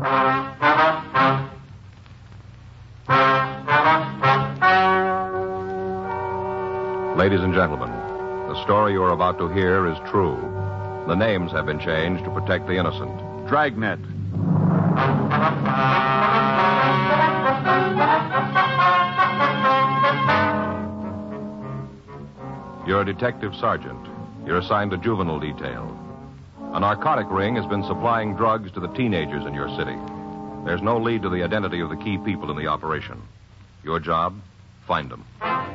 Ladies and gentlemen, the story you are about to hear is true. The names have been changed to protect the innocent. Dragnet. You're a detective sergeant. You're assigned to juvenile detail. A narcotic ring has been supplying drugs to the teenagers in your city. There's no lead to the identity of the key people in the operation. Your job? Find them.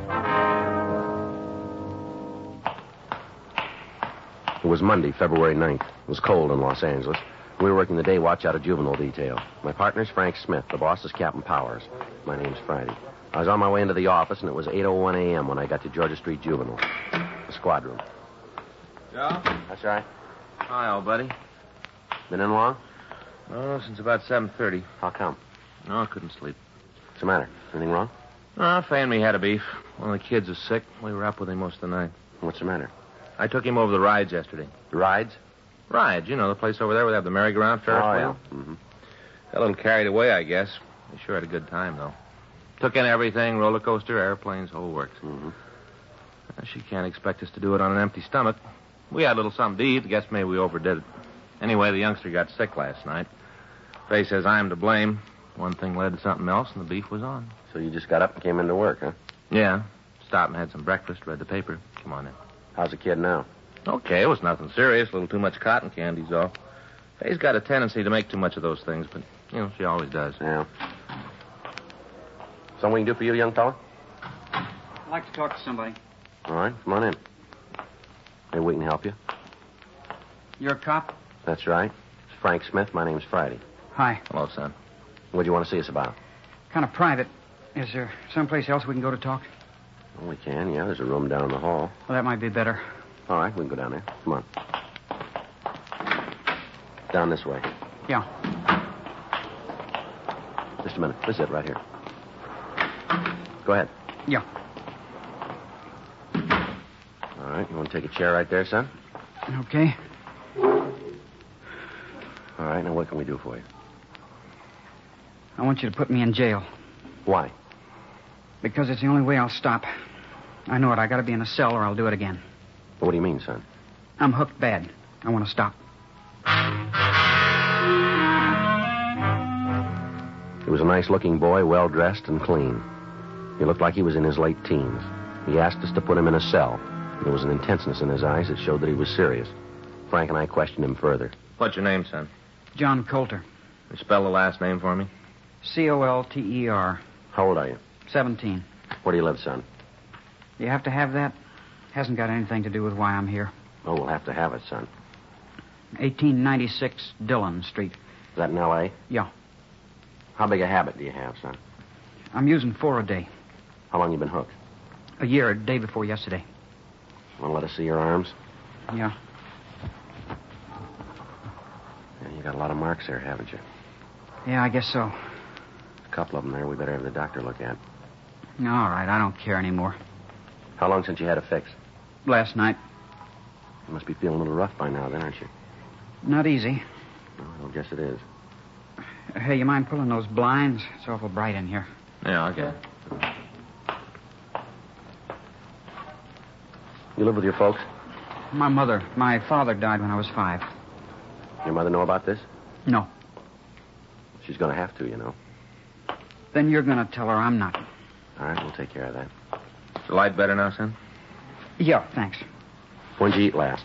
It was Monday, February 9th. It was cold in Los Angeles. We were working the day watch out of juvenile detail. My partner's Frank Smith. The boss is Captain Powers. My name's Friday. I was on my way into the office, and it was 8:01 a.m. when I got to Georgia Street Juvenile. The squad room. Joe? That's right. Hi, old buddy. Been in long? Oh, since about 7:30. How come? No, I couldn't sleep. What's the matter? Anything wrong? Fay and me had a beef. One of the kids is sick. We were up with him most of the night. What's the matter? I took him over the rides yesterday. The rides? Rides, you know, the place over there where they have the merry-go-round Ferris wheel. Yeah. Mm-hmm. Got a little carried away, I guess. We sure had a good time, though. Took in everything, roller coaster, airplanes, whole works. Mm-hmm. She can't expect us to do it on an empty stomach. We had a little something to eat. I guess maybe we overdid it. Anyway, the youngster got sick last night. Fay says I'm to blame. One thing led to something else, and the beef was on. So you just got up and came into work, huh? Yeah. Stopped and had some breakfast, read the paper. Come on in. How's the kid now? Okay, it was nothing serious. A little too much cotton candy's all. Fay's got a tendency to make too much of those things, but, you know, she always does. Yeah. Something we can do for you, young fella? I'd like to talk to somebody. All right, come on in. Maybe we can help you. You're a cop? That's right. It's Frank Smith. My name's Friday. Hi. Hello, son. What do you want to see us about? Kind of private. Is there someplace else we can go to talk? Well, we can, yeah. There's a room down the hall. Well, that might be better. All right, we can go down there. Come on. Down this way. Yeah. Just a minute. This is it right here. Go ahead. Yeah. All right, you want to take a chair right there, son? Okay. All right, now what can we do for you? I want you to put me in jail. Why? Because it's the only way I'll stop. I know it. I gotta be in a cell or I'll do it again. What do you mean, son? I'm hooked bad. I want to stop. He was a nice-looking boy, well-dressed and clean. He looked like he was in his late teens. He asked us to put him in a cell. There was an intenseness in his eyes that showed that he was serious. Frank and I questioned him further. What's your name, son? John Coulter. You spell the last name for me? Colter. How old are you? 17. Where do you live, son? You have to have that? Hasn't got anything to do with why I'm here. Oh, we'll have to have it, son. 1896 Dillon Street. Is that in L.A.? Yeah. How big a habit do you have, son? I'm using 4 a day. How long you been hooked? A year, a day before yesterday. Want to let us see your arms? Yeah. Yeah, you got a lot of marks there, haven't you? Yeah, I guess so. A couple of them there we better have the doctor look at. All right, I don't care anymore. How long since you had a fix? Last night. You must be feeling a little rough by now, then, aren't you? Not easy. Oh, I guess it is. Hey, you mind pulling those blinds? It's awful bright in here. Yeah, okay. You live with your folks? My father died when I was 5. Your mother know about this? No. She's going to have to, you know. Then you're going to tell her I'm not. All right, we'll take care of that. Is the light better now, son? Yeah, thanks. When'd you eat last?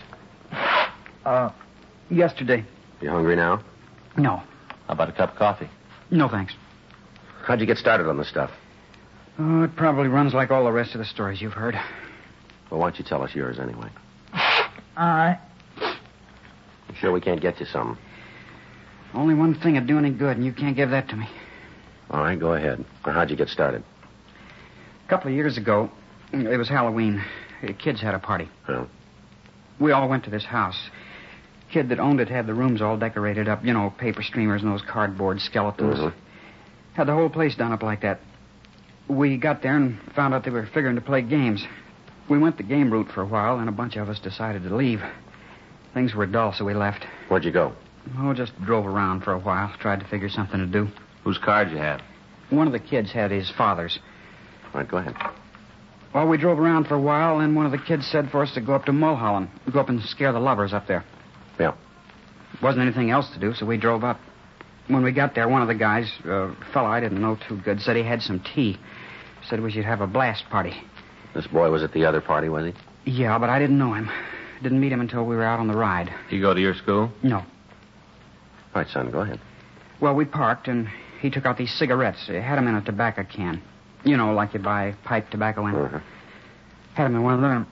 Yesterday. You hungry now? No. How about a cup of coffee? No, thanks. How'd you get started on this stuff? Oh, it probably runs like all the rest of the stories you've heard. Well, why don't you tell us yours anyway? All right. You sure we can't get you some? Only one thing would do any good, and you can't give that to me. All right, go ahead. Now, how'd you get started? A couple of years ago, it was Halloween. The kids had a party. Well? We all went to this house. Kid that owned it had the rooms all decorated up. You know, paper streamers and those cardboard skeletons. Mm-hmm. Had the whole place done up like that. We got there and found out they were figuring to play games. We went the game route for a while, and a bunch of us decided to leave. Things were dull, so we left. Where'd you go? Oh, just drove around for a while. Tried to figure something to do. Whose car did you have? One of the kids had his father's. All right, go ahead. Well, we drove around for a while, and one of the kids said for us to go up to Mulholland. Go up and scare the lovers up there. Yeah. Wasn't anything else to do, so we drove up. When we got there, one of the guys, a fellow I didn't know too good, said he had some tea. Said we should have a blast party. This boy was at the other party, was he? Yeah, but I didn't know him. Didn't meet him until we were out on the ride. Did he go to your school? No. All right, son, go ahead. Well, we parked, and he took out these cigarettes. He had them in a tobacco can. You know, like you buy pipe tobacco in. Uh-huh. Had them in one of them.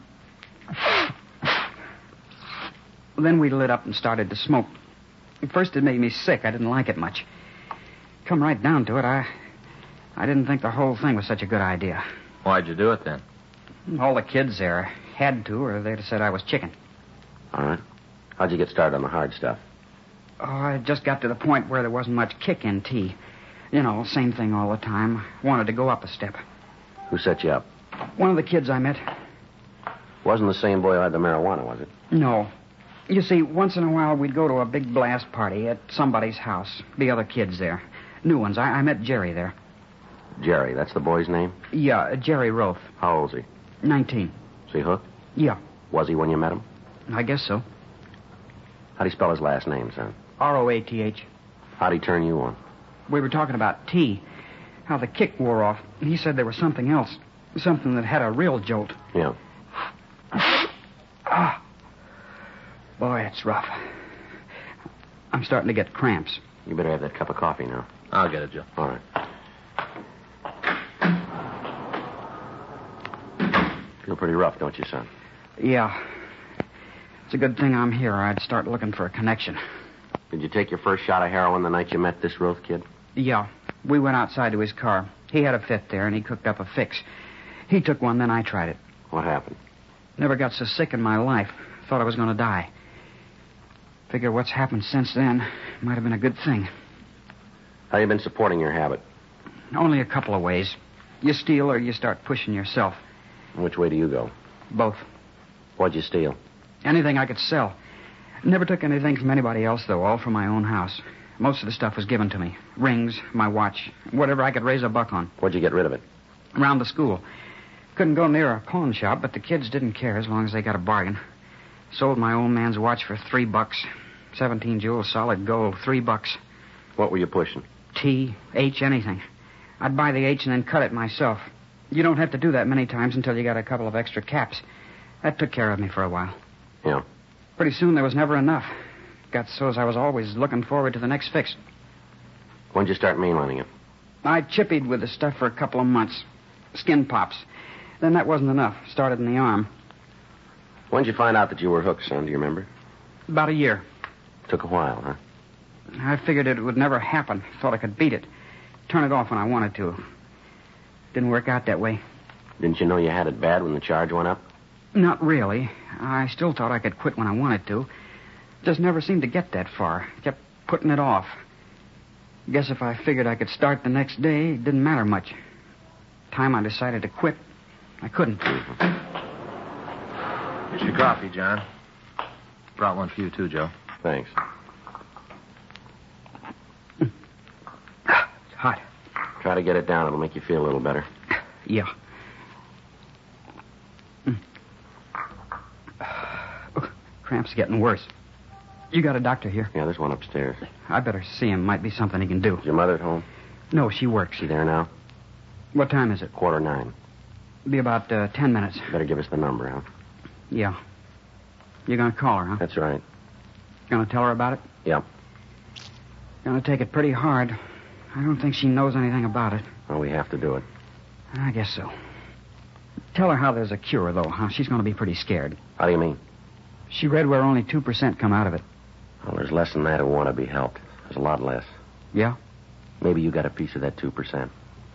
Then we lit up and started to smoke. At first, it made me sick. I didn't like it much. Come right down to it, I didn't think the whole thing was such a good idea. Why'd you do it then? All the kids there had to, or they'd have said I was chicken. All right. How'd you get started on the hard stuff? Oh, I just got to the point where there wasn't much kick in tea. You know, same thing all the time. Wanted to go up a step. Who set you up? One of the kids I met. Wasn't the same boy who had the marijuana, was it? No. You see, once in a while we'd go to a big blast party at somebody's house. Be other kids there. New ones. I met Jerry there. Jerry, that's the boy's name? Yeah, Jerry Roth. How old is he? 19. Is he hooked? Yeah, Was he when you met him? I guess so. How'd he spell his last name, son? Roath. How'd he turn you on? We were talking about tea. How the kick wore off. He said there was something else. Something that had a real jolt. Yeah. Ah. Boy, it's rough. I'm starting to get cramps. You better have that cup of coffee now. I'll get it, Joe. All right. Feel pretty rough, don't you, son? Yeah. It's a good thing I'm here. I'd start looking for a connection. Did you take your first shot of heroin the night you met this Roth kid? Yeah. We went outside to his car. He had a fit there, and he cooked up a fix. He took one, then I tried it. What happened? Never got so sick in my life. Thought I was going to die. Figure what's happened since then might have been a good thing. How you been supporting your habit? Only a couple of ways. You steal or you start pushing yourself. Which way do you go? Both. What'd you steal? Anything I could sell. Never took anything from anybody else, though, all from my own house. Most of the stuff was given to me. Rings, my watch, whatever I could raise a buck on. What'd you get rid of it? Around the school. Couldn't go near a pawn shop, but the kids didn't care as long as they got a bargain. Sold my old man's watch for $3. 17 jewels, solid gold, $3. What were you pushing? T, H, anything. I'd buy the H and then cut it myself. You don't have to do that many times until you got a couple of extra caps. That took care of me for a while. Yeah. Pretty soon there was never enough. Got so as I was always looking forward to the next fix. When'd you start mainlining it? I chippied with the stuff for a couple of months. Skin pops. Then that wasn't enough. Started in the arm. When'd you find out that you were hooked, son? Do you remember? About a year. Took a while, huh? I figured it would never happen. Thought I could beat it. Turn it off when I wanted to. Didn't work out that way. Didn't you know you had it bad when the charge went up? Not really. I still thought I could quit when I wanted to. Just never seemed to get that far. Kept putting it off. Guess if I figured I could start the next day, it didn't matter much. Time I decided to quit, I couldn't. Here's your coffee, John. Brought one for you, too, Joe. Thanks. It's hot. Try to get it down. It'll make you feel a little better. Yeah. Cramps getting worse. You got a doctor here? Yeah, there's one upstairs. I better see him. Might be something he can do. Is your mother at home? No, she works. She there now? What time is it? 9:15. Be about 10 minutes. Better give us the number, huh? Yeah. You're going to call her, huh? That's right. Going to tell her about it? Yeah. Going to take it pretty hard. I don't think she knows anything about it. Well, we have to do it. I guess so. Tell her how there's a cure, though. How she's going to be pretty scared. How do you mean? She read where only 2% come out of it. Well, there's less than that who want to be helped. There's a lot less. Yeah? Maybe you got a piece of that 2%.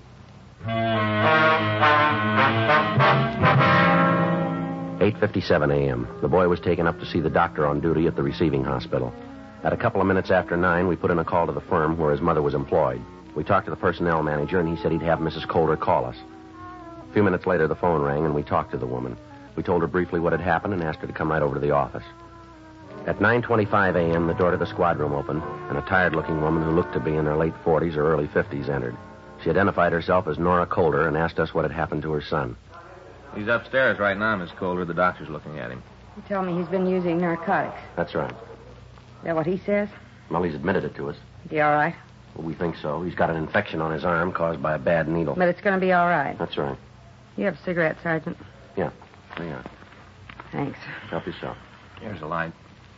8:57 a.m. The boy was taken up to see the doctor on duty at the receiving hospital. At a couple of minutes after 9, we put in a call to the firm where his mother was employed. We talked to the personnel manager, and he said he'd have Mrs. Coulter call us. A few minutes later, the phone rang, and we talked to the woman. We told her briefly what had happened and asked her to come right over to the office. At 9:25 a.m., the door to the squad room opened, and a tired-looking woman who looked to be in her late 40s or early 50s entered. She identified herself as Nora Calder and asked us what had happened to her son. He's upstairs right now, Miss Calder. The doctor's looking at him. You tell me he's been using narcotics. That's right. Is that what he says? Well, he's admitted it to us. Is he all right? Well, we think so. He's got an infection on his arm caused by a bad needle. But it's going to be all right. That's right. You have a cigarette, Sergeant? Yeah, there you are. Thanks. Help yourself. Here's a light.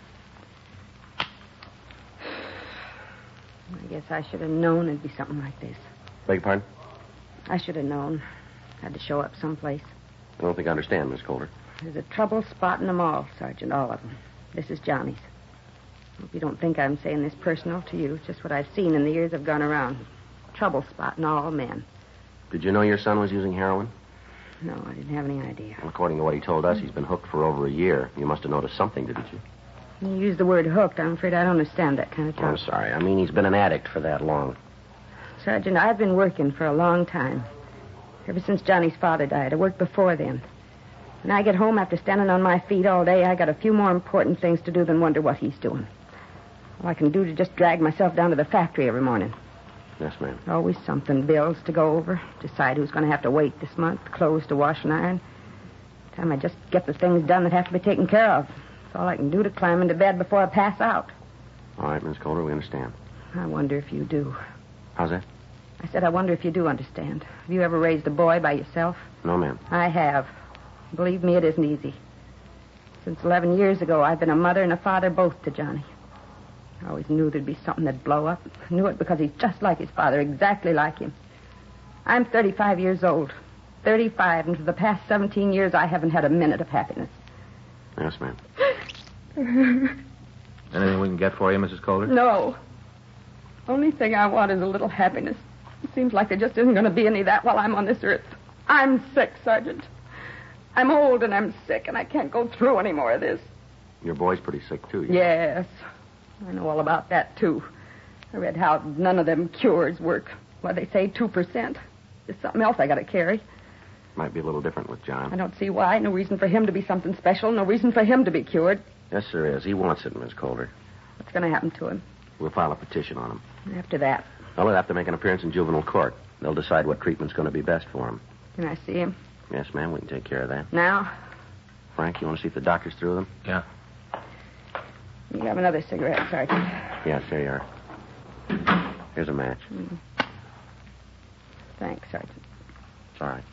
I guess I should have known it'd be something like this. Beg your pardon? I should have known. Had to show up someplace. I don't think I understand, Miss Calder. There's a trouble spot in them all, Sergeant, all of them. This is Johnny's. Hope you don't think I'm saying this personal to you. It's just what I've seen in the years I've gone around. Trouble spot in all men. Did you know your son was using heroin? No, I didn't have any idea. Well, according to what he told us, he's been hooked for over a year. You must have noticed something, didn't you? You use the word hooked. I'm afraid I don't understand that kind of Oh, I'm talk. sorry. I mean, he's been an addict for that long. Sergeant, I've been working for a long time. Ever since Johnny's father died. I worked before then. When I get home after standing on my feet all day, I got a few more important things to do than wonder what he's doing. All I can do is just drag myself down to the factory every morning. Yes, ma'am. Always something. Bills to go over. Decide who's going to have to wait this month. Clothes to wash and iron. Time I just get the things done that have to be taken care of. That's all I can do to climb into bed before I pass out. All right, Miss Calder, we understand. I wonder if you do. How's that? I said I wonder if you do understand. Have you ever raised a boy by yourself? No, ma'am. I have. Believe me, it isn't easy. Since 11 years ago, I've been a mother and a father both to Johnny. I always knew there'd be something that'd blow up. I knew it because he's just like his father, exactly like him. I'm 35 years old. 35, and for the past 17 years, I haven't had a minute of happiness. Yes, ma'am. Anything we can get for you, Mrs. Calder? No. Only thing I want is a little happiness. It seems like there just isn't going to be any of that while I'm on this earth. I'm sick, Sergeant. I'm old and I'm sick, and I can't go through any more of this. Your boy's pretty sick, too. Yes. I know all about that, too. I read how none of them cures work. Well, they say 2%. There's something else I got to carry. Might be a little different with John. I don't see why. No reason for him to be something special. No reason for him to be cured. Yes, there is. He wants it, Miss Calder. What's going to happen to him? We'll file a petition on him. After that, Well, he'll have to make an appearance in juvenile court. They'll decide what treatment's going to be best for him. can I see him? Yes, ma'am, we can take care of that. Now? Frank, you want to see if the doctor's through with them? Yeah. You have another cigarette, Sergeant. Yes, there you are. Here's a match. Thanks, Sergeant. It's all right.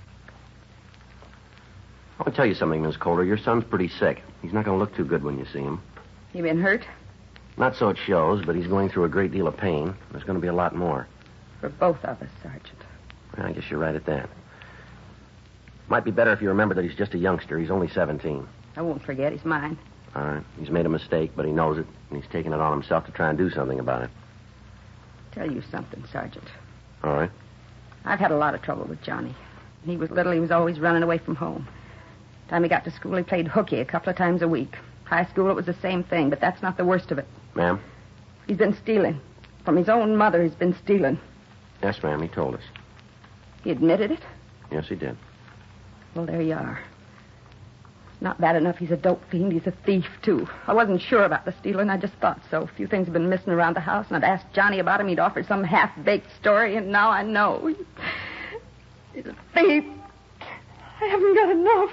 I want to tell you something, Miss Calder. Your son's pretty sick. He's not going to look too good when you see him. You been hurt? Not so it shows, but he's going through a great deal of pain. There's going to be a lot more. For both of us, Sergeant. Well, I guess you're right at that. Might be better if you remember that he's just a youngster. He's only 17. I won't forget. He's mine. All right. He's made a mistake, but he knows it, and he's taken it on himself to try and do something about it. Tell you something, Sergeant. All right. I've had a lot of trouble with Johnny. When he was little, he was always running away from home. Time he got to school, he played hooky a couple of times a week. High school, it was the same thing, but that's not the worst of it. Ma'am? He's been stealing. From his own mother, he's been stealing. Yes, ma'am, he told us. He admitted it? Yes, he did. Well, there you are. It's not bad enough he's a dope fiend. He's a thief, too. I wasn't sure about the stealing. I just thought so. A few things have been missing around the house, and I'd asked Johnny about him. He'd offered some half-baked story, and now I know. He's a thief. I haven't got enough.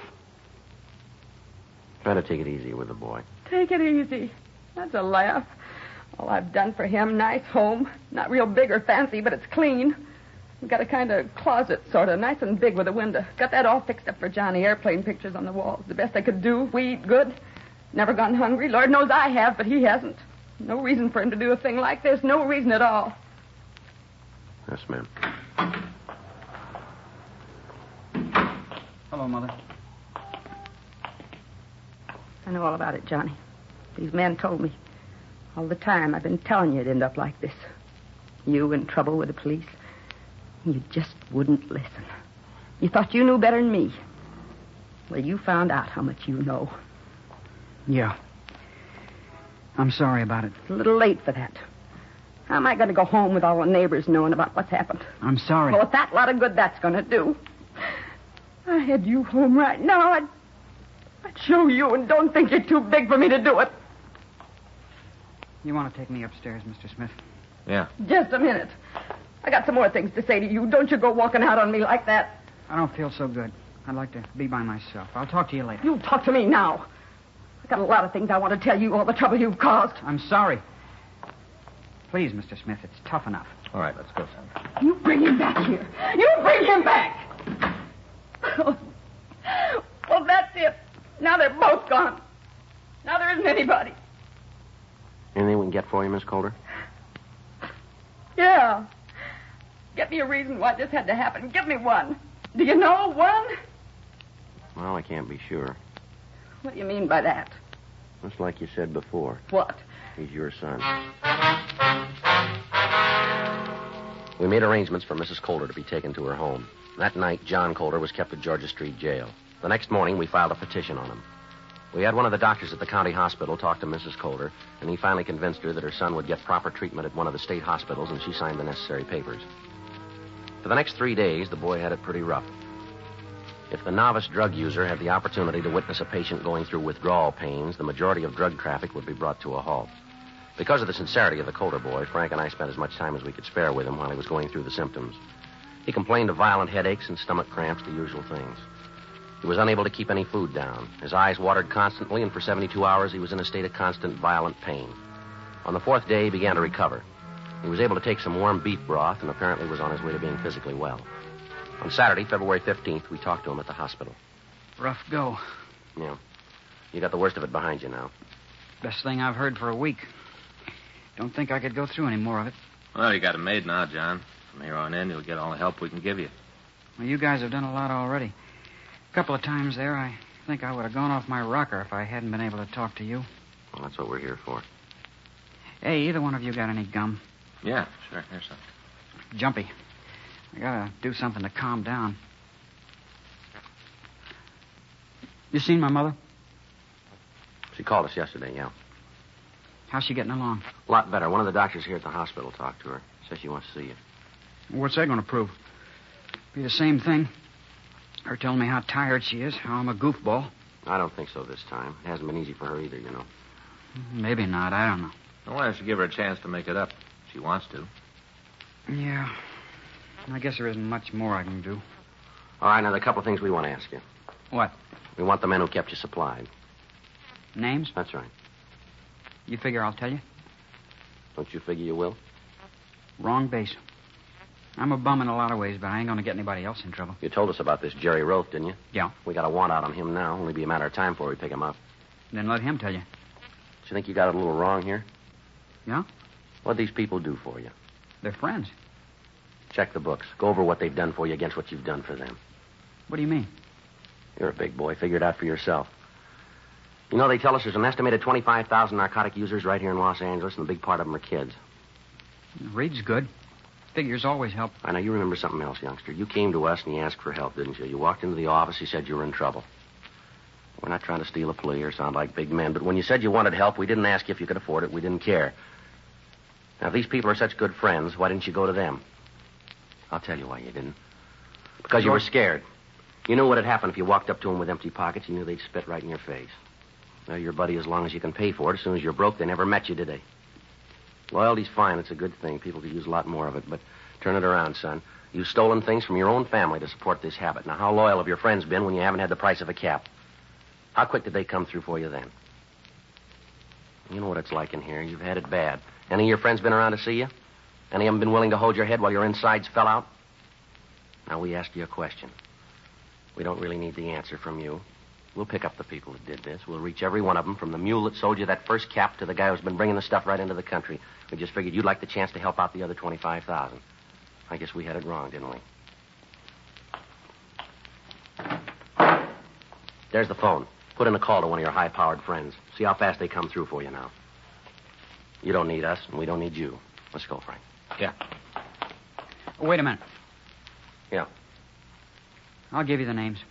Try to take it easy with the boy. Take it easy. That's a laugh. All I've done for him, nice home. Not real big or fancy, but it's clean. We've got a kind of closet, sort of, nice and big with a window. Got that all fixed up for Johnny, airplane pictures on the walls. The best I could do. We eat good. Never gone hungry. Lord knows I have, but he hasn't. No reason for him to do a thing like this. No reason at all. Yes, ma'am. Hello, Mother. I know all about it, Johnny. These men told me. All the time I've been telling you it'd end up like this. You in trouble with the police. You just wouldn't listen. You thought you knew better than me. Well, you found out how much you know. Yeah. I'm sorry about it. It's a little late for that. How am I going to go home with all the neighbors knowing about what's happened? I'm sorry. Well, what's that lot of good that's going to do? I had you home right now. I'd show you, and don't think you're too big for me to do it. You want to take me upstairs, Mr. Smith? Yeah. Just a minute. I got some more things to say to you. Don't you go walking out on me like that. I don't feel so good. I'd like to be by myself. I'll talk to you later. You talk to me now. I got a lot of things I want to tell you, all the trouble you've caused. I'm sorry. Please, Mr. Smith, it's tough enough. All right, let's go, son. You bring him back here. You bring him back. Well, that's it. Now they're both gone. Now there isn't anybody. Anything we can get for you, Miss Calder? Yeah. Get me a reason why this had to happen. Give me one. Do you know one? Well, I can't be sure. What do you mean by that? Just like you said before. What? He's your son. We made arrangements for Mrs. Calder to be taken to her home. That night, John Calder was kept at Georgia Street Jail. The next morning, we filed a petition on him. We had one of the doctors at the county hospital talk to Mrs. Calder, and he finally convinced her that her son would get proper treatment at one of the state hospitals, and she signed the necessary papers. For the next 3 days, the boy had it pretty rough. If the novice drug user had the opportunity to witness a patient going through withdrawal pains, the majority of drug traffic would be brought to a halt. Because of the sincerity of the Calder boy, Frank and I spent as much time as we could spare with him while he was going through the symptoms. He complained of violent headaches and stomach cramps, the usual things. He was unable to keep any food down. His eyes watered constantly, and for 72 hours he was in a state of constant violent pain. On the 4th day, he began to recover. He was able to take some warm beef broth and apparently was on his way to being physically well. On Saturday, February 15th, we talked to him at the hospital. Rough go. Yeah. You got the worst of it behind you now. Best thing I've heard for a week. Don't think I could go through any more of it. Well, you got it made now, John. From here on in, you'll get all the help we can give you. Well, you guys have done a lot already. A couple of times there, I think I would have gone off my rocker if I hadn't been able to talk to you. Well, that's what we're here for. Hey, either one of you got any gum? Yeah, sure. Here's some. Jumpy. I gotta do something to calm down. You seen my mother? She called us yesterday, yeah. How's she getting along? A lot better. One of the doctors here at the hospital talked to her. Says she wants to see you. What's that going to prove? Be the same thing. Her telling me how tired she is, how I'm a goofball. I don't think so this time. It hasn't been easy for her either, you know. Maybe not. I don't know. Well, why don't you give her a chance to make it up? If she wants to. Yeah. I guess there isn't much more I can do. All right, now, there are a couple of things we want to ask you. What? We want the men who kept you supplied. Names? That's right. You figure I'll tell you? Don't you figure you will? Wrong base. I'm a bum in a lot of ways, but I ain't going to get anybody else in trouble. You told us about this Jerry Roth, didn't you? Yeah. We got a warrant out on him now. Only be a matter of time before we pick him up. Then let him tell you. Do you think you got it a little wrong here? Yeah? What'd these people do for you? They're friends. Check the books. Go over what they've done for you against what you've done for them. What do you mean? You're a big boy. Figure it out for yourself. You know, they tell us there's an estimated 25,000 narcotic users right here in Los Angeles, and a big part of them are kids. Reed's good. Figures always help. I know you remember something else, youngster. You came to us and you asked for help, didn't you? You walked into the office, you said you were in trouble. We're not trying to steal a plea or sound like big men, but when you said you wanted help, we didn't ask you if you could afford it. We didn't care. Now, if these people are such good friends, why didn't you go to them? I'll tell you why you didn't. Because you were scared. You knew what had happened if you walked up to them with empty pockets. You knew they'd spit right in your face. They're your buddy as long as you can pay for it. As soon as you're broke, they never met you, did they? Loyalty's fine. It's a good thing. People could use a lot more of it, but turn it around, son. You've stolen things from your own family to support this habit. Now, how loyal have your friends been when you haven't had the price of a cap? How quick did they come through for you then? You know what it's like in here. You've had it bad. Any of your friends been around to see you? Any of them been willing to hold your head while your insides fell out? Now, we asked you a question. We don't really need the answer from you. We'll pick up the people that did this. We'll reach every one of them, from the mule that sold you that first cap to the guy who's been bringing the stuff right into the country. We just figured you'd like the chance to help out the other 25,000. I guess we had it wrong, didn't we? There's the phone. Put in a call to one of your high-powered friends. See how fast they come through for you now. You don't need us, and we don't need you. Let's go, Frank. Yeah. Wait a minute. Yeah. I'll give you the names.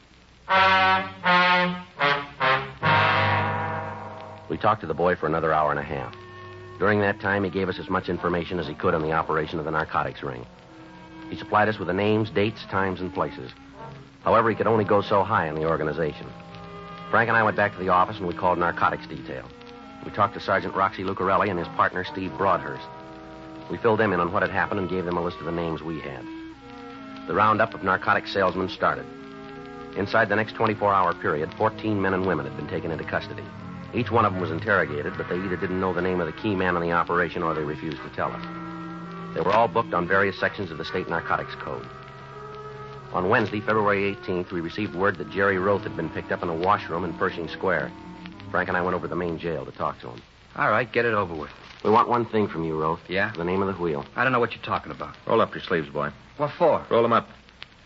We talked to the boy for another hour and a half. During that time, he gave us as much information as he could on the operation of the narcotics ring. He supplied us with the names, dates, times, and places. However, he could only go so high in the organization. Frank and I went back to the office, and we called narcotics detail. We talked to Sergeant Roxy Lucarelli and his partner, Steve Broadhurst. We filled them in on what had happened and gave them a list of the names we had. The roundup of narcotic salesmen started. Inside the next 24-hour period, 14 men and women had been taken into custody. Each one of them was interrogated, but they either didn't know the name of the key man in the operation or they refused to tell us. They were all booked on various sections of the state narcotics code. On Wednesday, February 18th, we received word that Jerry Roth had been picked up in a washroom in Pershing Square. Frank and I went over to the main jail to talk to him. All right, get it over with. We want one thing from you, Roth. Yeah? The name of the wheel. I don't know what you're talking about. Roll up your sleeves, boy. What for? Roll them up.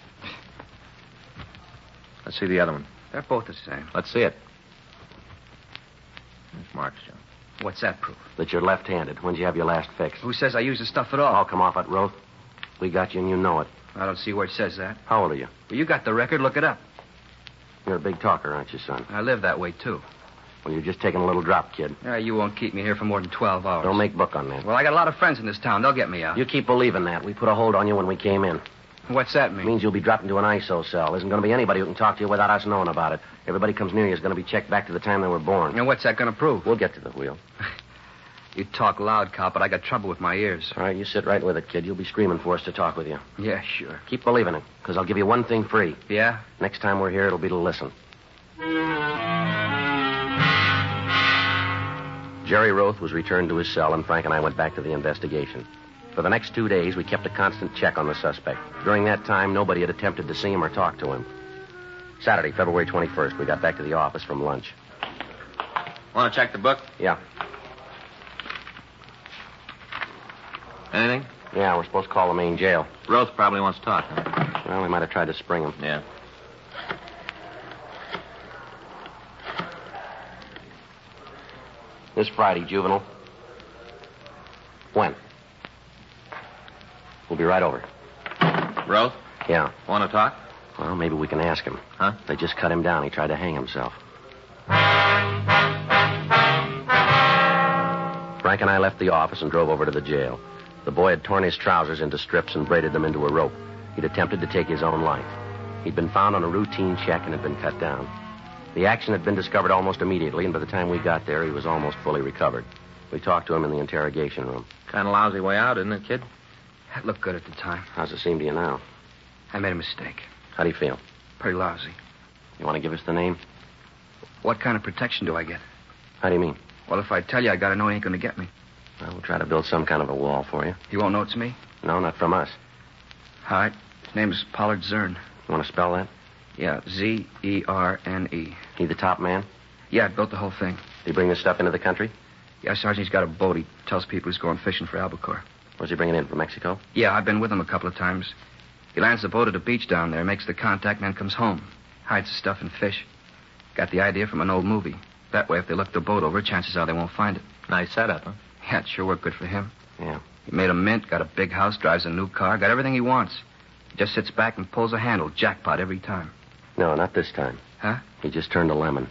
Let's see the other one. They're both the same. Let's see it. There's marks, Joe. What's that proof? That you're left-handed. When'd you have your last fix? Who says I use the stuff at all? Oh, come off it, Roth. We got you and you know it. I don't see where it says that. How old are you? Well, you got the record. Look it up. You're a big talker, aren't you, son? I live that way, too. Well, you're just taking a little drop, kid. You won't keep me here for more than 12 hours. Don't make book on that. Well, I got a lot of friends in this town. They'll get me out. You keep believing that. We put a hold on you when we came in. What's that It mean? means you'll be dropped into an ISO cell. There isn't going to be anybody who can talk to you without us knowing about it. Everybody comes near you is going to be checked back to the time they were born. And what's that going to prove? We'll get to the wheel. You talk loud, cop, but I got trouble with my ears. All right, you sit right with it, kid. You'll be screaming for us to talk with you. Yeah, sure. Keep believing it, because I'll give you one thing free. Yeah? Next time we're here, it'll be to listen. Jerry Roth was returned to his cell, and Frank and I went back to the investigation. For the next 2 days, we kept a constant check on the suspect. During that time, nobody had attempted to see him or talk to him. Saturday, February 21st, we got back to the office from lunch. Want to check the book? Yeah. Anything? Yeah, we're supposed to call the main jail. Roth probably wants to talk, huh? Well, we might have tried to spring him. Yeah. This Friday, juvenile. When? We'll be right over. Roth? Yeah. Want to talk? Well, maybe we can ask him. Huh? They just cut him down. He tried to hang himself. Frank and I left the office and drove over to the jail. The boy had torn his trousers into strips and braided them into a rope. He'd attempted to take his own life. He'd been found on a routine check and had been cut down. The action had been discovered almost immediately, and by the time we got there, he was almost fully recovered. We talked to him in the interrogation room. Kind of lousy way out, isn't it, kid? That looked good at the time. How's it seem to you now? I made a mistake. How do you feel? Pretty lousy. You want to give us the name? What kind of protection do I get? How do you mean? Well, if I tell you, I gotta know he ain't gonna get me. Well, we'll try to build some kind of a wall for you. You won't know it's me? No, not from us. All right. His name is Pollard Zern. You want to spell that? Yeah, Z-E-R-N-E. He the top man? Yeah, I built the whole thing. Did he bring this stuff into the country? Yeah, Sergeant, he's got a boat. He tells people he's going fishing for albacore. Where's he bringing it in, from Mexico? Yeah, I've been with him a couple of times. He lands the boat at a beach down there, makes the contact, and then comes home. Hides the stuff in fish. Got the idea from an old movie. That way, if they look the boat over, chances are they won't find it. Nice setup, huh? Yeah, it sure worked good for him. Yeah. He made a mint, got a big house, drives a new car, got everything he wants. He just sits back and pulls a handle, jackpot every time. No, not this time. Huh? He just turned a lemon.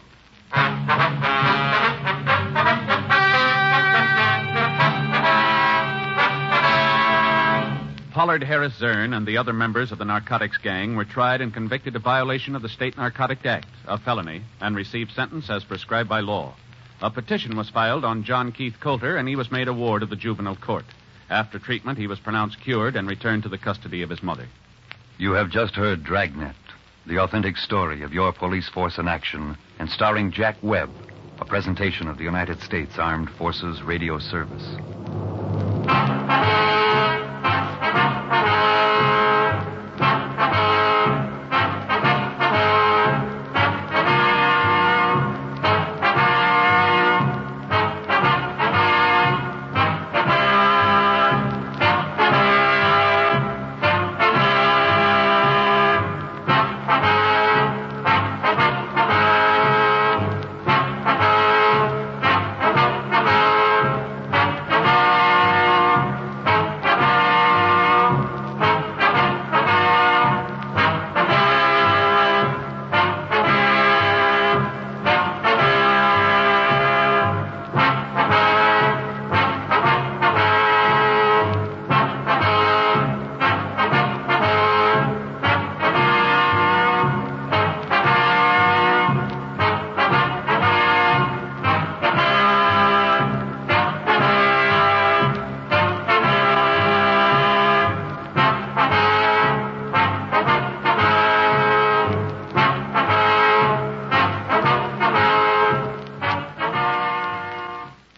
Pollard Harris Zern and the other members of the narcotics gang were tried and convicted of violation of the State Narcotic Act, a felony, and received sentence as prescribed by law. A petition was filed on John Keith Coulter, and he was made a ward of the juvenile court. After treatment, he was pronounced cured and returned to the custody of his mother. You have just heard Dragnet, the authentic story of your police force in action, and starring Jack Webb, a presentation of the United States Armed Forces Radio Service.